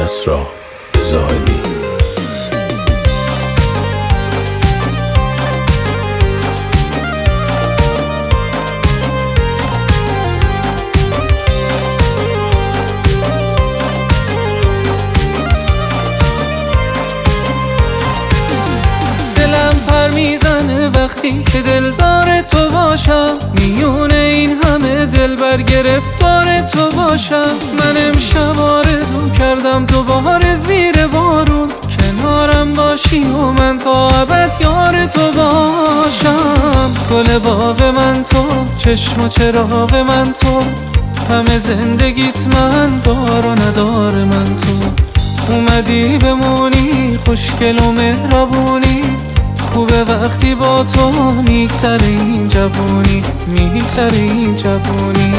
کسری زاهدی. دلم پر میزنه وقتی که دلدار تو باشم، میونه این همه دلبر گرفتار تو باشم. من امشب آرزو کردم دوباره زیر بارون کنارم باشی و من تا ابد یار تو باشم. گل باغ من تو، چشم و چراغ من تو، همه زندگیت من، دار و ندار من تو. اومدی بمونی خوشگل و مهربونی، خوبه وقتی با تو میگذره این جوونی، میگذره این جوونی.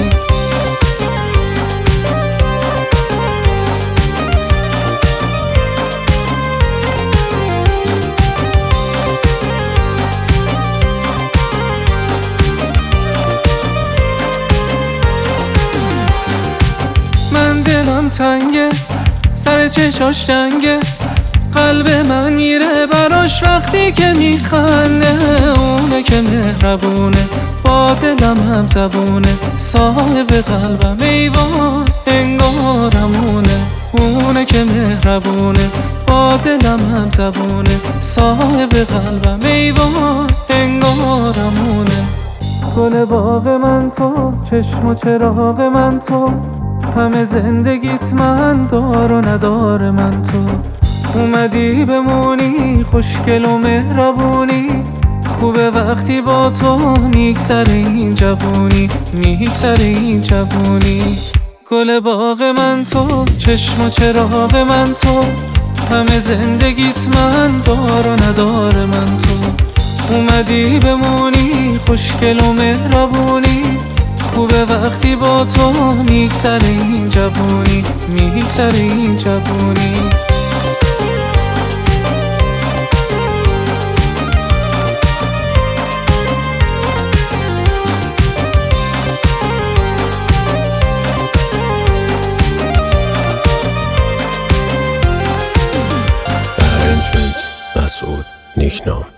من دلم تنگه، سر چشاش جنگه، قلب من میره براش وقتی که میخنده. اونه که مهربونه، با دلم هم زبونه، صاحب قلبم ایوان انگارمونه. اونه که مهربونه، با دلم هم زبونه، صاحب قلبم ایوان انگارمونه. گل باغ من تو، چشم و چراغ من تو، همه زندگیت من، دار و ندار من تو. اومدی بمونی خوشگل و مهربونی، خوبه وقتی با تو میگذره این جوونی، میگذره این جوونی. گل باغ من تو، چشم و چراغ من تو، همه زندگیت من، دار و ندار من تو. اومدی بمونی خوشگل و مهربونی، خوبه وقتی با تو میگذره این جوونی، میگذره این جوونی. مسعود نیکنام.